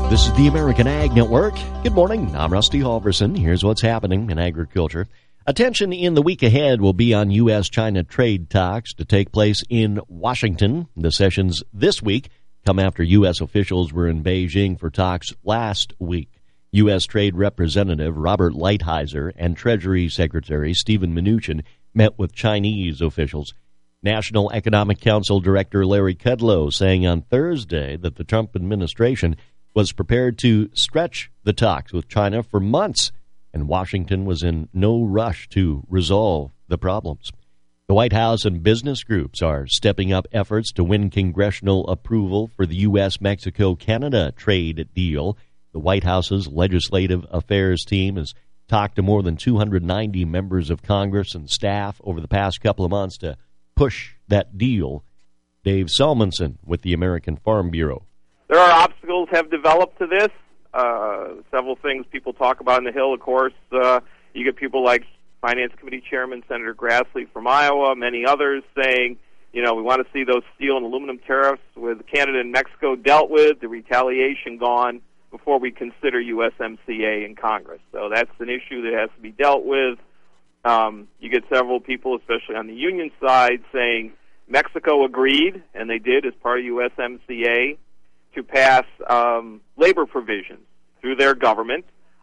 This is the American Ag Network. Good morning. I'm Rusty Halverson. Here's what's happening in agriculture. Attention in the week ahead will be on U.S.-China trade talks to take place in Washington. The sessions this week come after U.S. officials were in Beijing for talks last week. U.S. Trade Representative Robert Lighthizer and Treasury Secretary Steven Mnuchin met with Chinese officials. National Economic Council Director Larry Kudlow saying on Thursday that the Trump administration was prepared to stretch the talks with China for months, and Washington was in no rush to resolve the problems. The White House and business groups are stepping up efforts to win congressional approval for the U.S.-Mexico-Canada trade deal. The White House's Legislative Affairs team has talked to more than 290 members of Congress and staff over the past couple of months to push that deal. Dave Salmonson with the American Farm Bureau. There are obstacles have developed to this. Several things people talk about on the Hill, of course. You get people like Finance Committee Chairman Senator Grassley from Iowa, many others saying, we want to see those steel and aluminum tariffs with Canada and Mexico dealt with, the retaliation gone, before we consider USMCA in Congress. So that's an issue that has to be dealt with. You get several people, especially on the union side, saying Mexico agreed, and they did as part of USMCA, to pass labor provisions through their government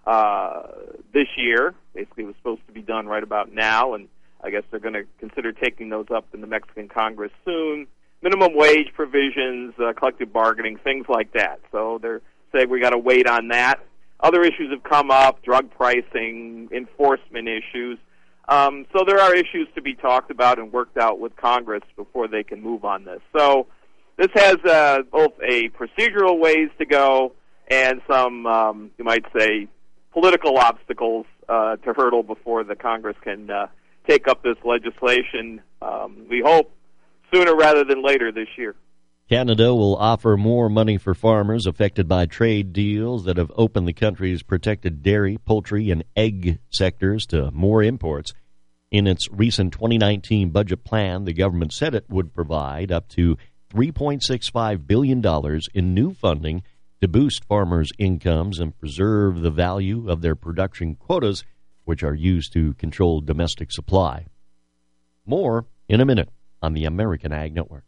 this year. Basically, it was supposed to be done right about now, and I guess they're going to consider taking those up in the Mexican Congress soon. Minimum wage provisions, collective bargaining, things like that. So they're saying we got to wait on that. Other issues have come up, drug pricing, enforcement issues. So there are issues to be talked about and worked out with Congress before they can move on this. So this has both a procedural ways to go and some, you might say, political obstacles to hurdle before the Congress can take up this legislation. We hope sooner rather than later this year. Canada will offer more money for farmers affected by trade deals that have opened the country's protected dairy, poultry, and egg sectors to more imports. In its recent 2019 budget plan, the government said it would provide up to $3.65 billion in new funding to boost farmers' incomes and preserve the value of their production quotas, which are used to control domestic supply. More in a minute on the American Ag Network.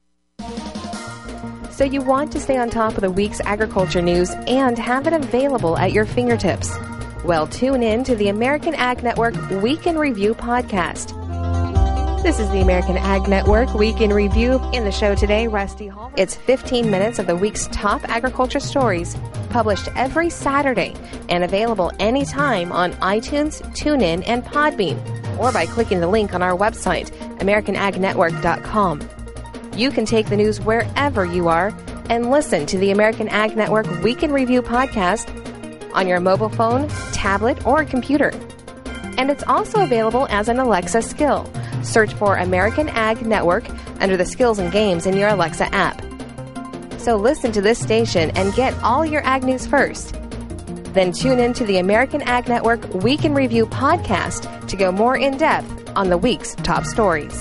So you want to stay on top of the week's agriculture news and have it available at your fingertips. Well, tune in to the American Ag Network Week in Review podcast. This is the American Ag Network Week in Review. In the show today, Rusty Hall. It's 15 minutes of the week's top agriculture stories, published every Saturday and available anytime on iTunes, TuneIn, and Podbean, or by clicking the link on our website, AmericanAgNetwork.com. You can take the news wherever you are and listen to the American Ag Network Week in Review podcast on your mobile phone, tablet, or computer. And it's also available as an Alexa skill. Search for American Ag Network under the Skills and Games in your Alexa app. So listen to this station and get all your ag news first. Then tune in to the American Ag Network Week in Review podcast to go more in depth on the week's top stories.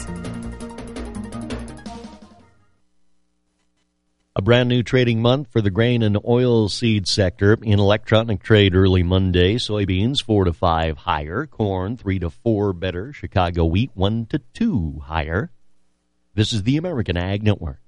A brand new trading month for the grain and oil seed sector. In electronic trade early Monday, soybeans 4 to 5 higher, corn 3 to 4 better, Chicago wheat 1 to 2 higher. This is the American Ag Network.